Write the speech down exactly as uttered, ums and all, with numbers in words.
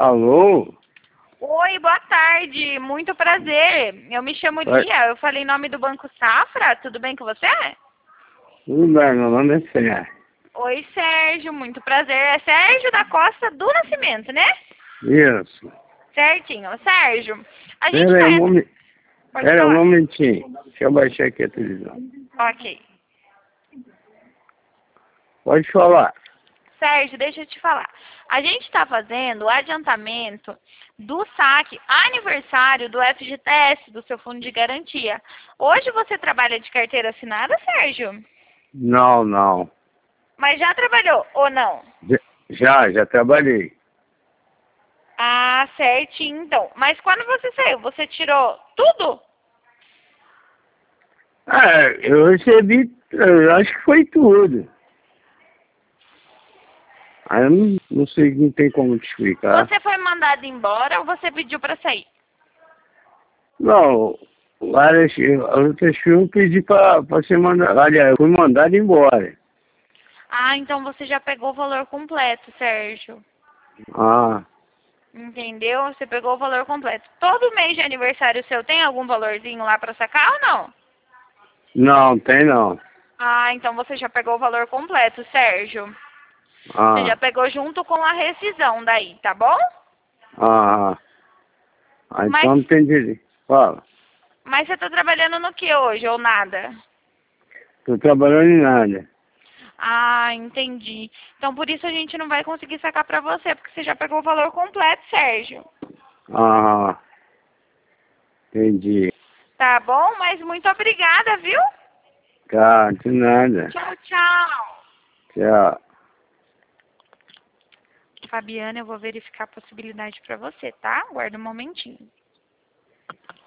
Alô? Oi, boa tarde, muito prazer. Eu me chamo Oi. Lia, eu falei em nome do Banco Safra, tudo bem com você? Tudo bem, meu nome é Sérgio. Oi, Sérgio, muito prazer. É Sérgio da Costa do Nascimento, né? Isso. Certinho. Sérgio, a gente Pera aí um vai... momento. Pode Pera aí um falar? momentinho. Deixa eu baixar aqui a televisão. Ok. Pode falar. Sérgio, deixa eu te falar. A gente está fazendo o adiantamento do saque aniversário do F G T S, do seu fundo de garantia. Hoje você trabalha de carteira assinada, Sérgio? Não, não. Mas já trabalhou ou não? Já, já, já trabalhei. Ah, certinho, então. Mas quando você saiu, você tirou tudo? Ah, eu recebi, eu acho que foi tudo. Aí eu não, não sei, não tem como te explicar. Você foi mandado embora ou você pediu para sair? Não, várias, outras filmes eu pedi pra, pra ser mandado. Aliás, eu fui mandado embora. Ah, então você já pegou o valor completo, Sérgio. Ah, Entendeu? Você pegou o valor completo. Todo mês de aniversário seu tem algum valorzinho lá para sacar ou não? não, tem não. Ah, então você já pegou o valor completo, Sérgio. Você já Ah, pegou junto com a rescisão daí, tá bom? ah, ah, Mas, então não tem direito. Fala. mas você tá trabalhando no que hoje ou nada? Tô trabalhando em nada. Ah, entendi. Então por isso a gente não vai conseguir sacar pra você, porque você já pegou o valor completo, Sérgio. Ah, entendi. Tá bom? Mas muito obrigada, viu? Tá, de nada. Tchau, tchau. Tchau. Fabiana, eu vou verificar a possibilidade pra você, tá? Aguarda um momentinho.